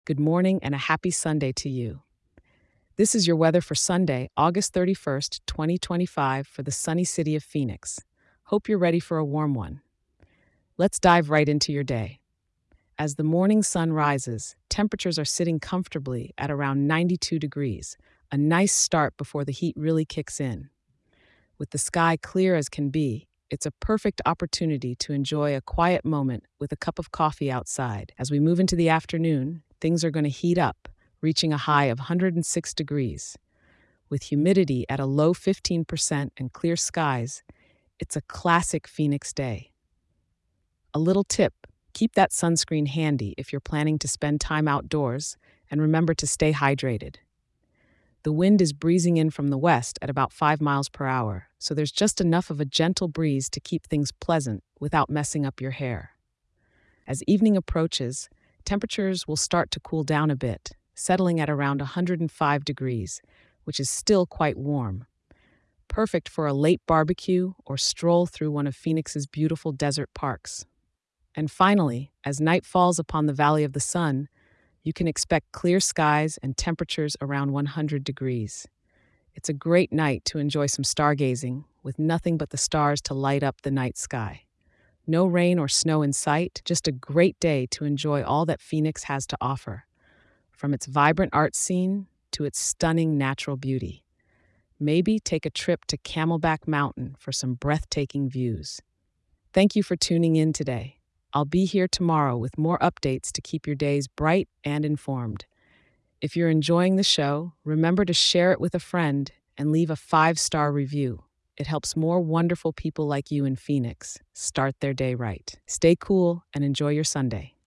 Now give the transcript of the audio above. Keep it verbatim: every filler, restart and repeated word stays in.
Good morning and a happy Sunday to you. This is your weather for Sunday, August thirty-first, twenty twenty-five, for the sunny city of Phoenix. Hope you're ready for a warm one. Let's dive right into your day. As the morning sun rises, temperatures are sitting comfortably at around ninety-two degrees, a nice start before the heat really kicks in. With the sky clear as can be, it's a perfect opportunity to enjoy a quiet moment with a cup of coffee outside. As we move into the afternoon, things are going to heat up, reaching a high of one hundred six degrees. With humidity at a low fifteen percent and clear skies, it's a classic Phoenix day. A little tip: keep that sunscreen handy if you're planning to spend time outdoors, and remember to stay hydrated. The wind is breezing in from the west at about five miles per hour, so there's just enough of a gentle breeze to keep things pleasant without messing up your hair. As evening approaches, temperatures will start to cool down a bit, settling at around one hundred five degrees, which is still quite warm. Perfect for a late barbecue or stroll through one of Phoenix's beautiful desert parks. And finally, as night falls upon the Valley of the Sun, you can expect clear skies and temperatures around one hundred degrees. It's a great night to enjoy some stargazing, with nothing but the stars to light up the night sky. No rain or snow in sight, just a great day to enjoy all that Phoenix has to offer, from its vibrant art scene to its stunning natural beauty. Maybe take a trip to Camelback Mountain for some breathtaking views. Thank you for tuning in today. I'll be here tomorrow with more updates to keep your days bright and informed. If you're enjoying the show, remember to share it with a friend and leave a five-star review. It helps more wonderful people like you in Phoenix start their day right. Stay cool and enjoy your Sunday.